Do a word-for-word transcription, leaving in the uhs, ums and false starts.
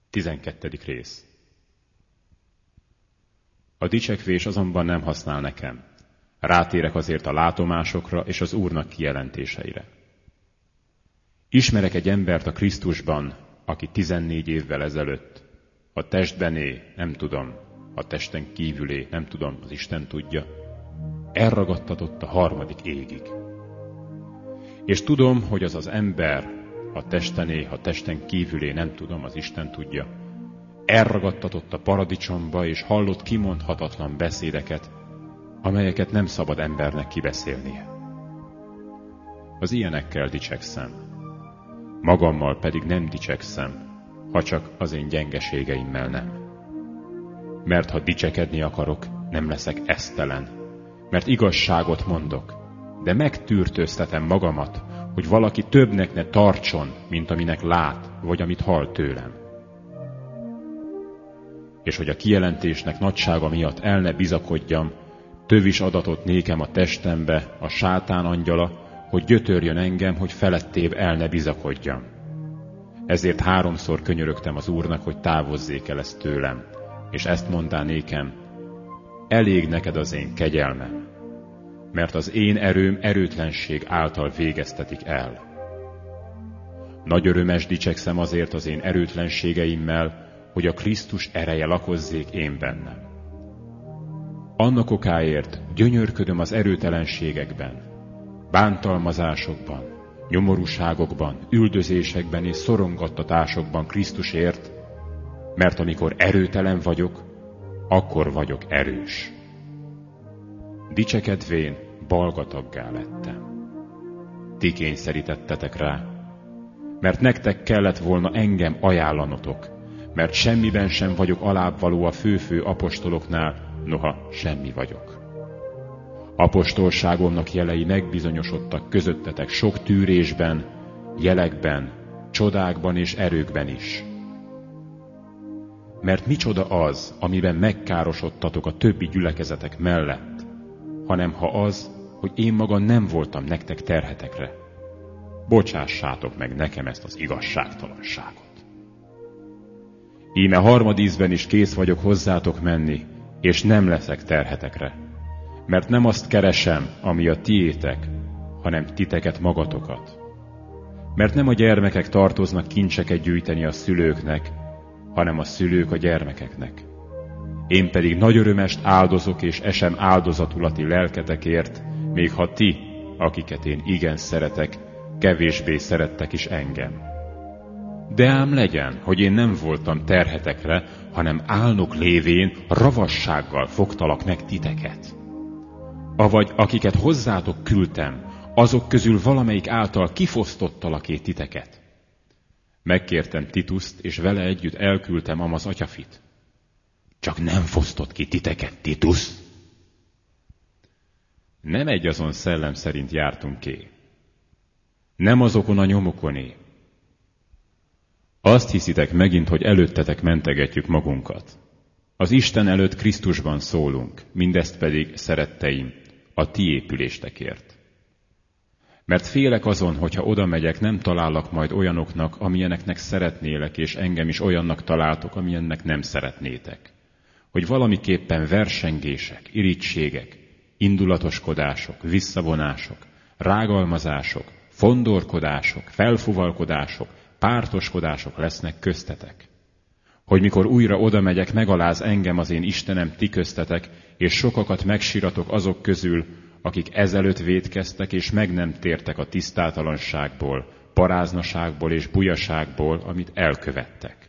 Tizenkettedik rész. A dicsekvés azonban nem használ nekem. Rátérek azért a látomásokra és az Úrnak kijelentéseire. Ismerek egy embert a Krisztusban, aki tizennégy évvel ezelőtt a testbené, nem tudom, a testen kívülé, nem tudom, az Isten tudja, elragadtatott a harmadik égig. És tudom, hogy az az ember a testené, a testen kívülé, nem tudom, az Isten tudja, elragadtatott a paradicsomba, és hallott kimondhatatlan beszédeket, amelyeket nem szabad embernek kibeszélnie. Az ilyenekkel dicsekszem. Magammal pedig nem dicsekszem, ha csak az én gyengeségeimmel nem. Mert ha dicsekedni akarok, nem leszek esztelen, mert igazságot mondok, de megtűrtőztetem magamat, hogy valaki többnek ne tartson, mint aminek lát, vagy amit hall tőlem. És hogy a kijelentésnek nagysága miatt el ne bizakodjam, tövis adatot nékem a testembe a sátán angyala, hogy gyötörjön engem, hogy felettébb el ne bizakodjam. Ezért háromszor könyörögtem az Úrnak, hogy távozzék el ezt tőlem, és ezt mondá nékem, elég neked az én kegyelmem, mert az én erőm erőtlenség által végeztetik el. Nagy örömes dicsekszem azért az én erőtlenségeimmel, hogy a Krisztus ereje lakozzék én bennem. Annak okáért gyönyörködöm az erőtelenségekben, bántalmazásokban, nyomorúságokban, üldözésekben és szorongattatásokban Krisztusért, mert amikor erőtelen vagyok, akkor vagyok erős. Dicsekedvén balgataggá lettem. Ti kényszerítettetek rá, mert nektek kellett volna engem ajánlanotok, mert semmiben sem vagyok alábbvaló a fő-fő apostoloknál, noha semmi vagyok. Apostolságomnak jelei megbizonyosodtak közöttetek sok tűrésben, jelekben, csodákban és erőkben is. Mert micsoda az, amiben megkárosodtatok a többi gyülekezetek mellett, hanem ha az, hogy én magam nem voltam nektek terhetekre. Bocsássátok meg nekem ezt az igazságtalanságot. Íme harmadízben is kész vagyok hozzátok menni, és nem leszek terhetekre, mert nem azt keresem, ami a tiétek, hanem titeket magatokat. Mert nem a gyermekek tartoznak kincseket gyűjteni a szülőknek, hanem a szülők a gyermekeknek. Én pedig nagy örömest áldozok és esem áldozatul a ti lelketekért, még ha ti, akiket én igen szeretek, kevésbé szerettek is engem. De ám legyen, hogy én nem voltam terhetekre, hanem álnok lévén ravassággal fogtalak meg titeket. Avagy akiket hozzátok küldtem, azok közül valamelyik által kifosztottalak-é titeket. Megkértem Tituszt, és vele együtt elküldtem Amaz atyafit. Csak nem fosztott ki titeket, Titus. Nem egy azon szellem szerint jártunk ki. Nem azokon a nyomokoné. Azt hiszitek megint, hogy előttetek mentegetjük magunkat. Az Isten előtt Krisztusban szólunk, mindezt pedig, szeretteim, a ti épüléstekért. Mert félek azon, hogyha oda megyek, nem talállak majd olyanoknak, amilyeneknek szeretnélek, és engem is olyannak találtok, amilyennek nem szeretnétek. Hogy valamiképpen versengések, irítségek, indulatoskodások, visszavonások, rágalmazások, fondorkodások, felfuvalkodások, pártoskodások lesznek köztetek. Hogy mikor újra oda megyek, megaláz engem az én Istenem ti köztetek, és sokakat megsiratok azok közül, akik ezelőtt vétkeztek, és meg nem tértek a tisztátalanságból, paráznaságból és bujaságból, amit elkövettek.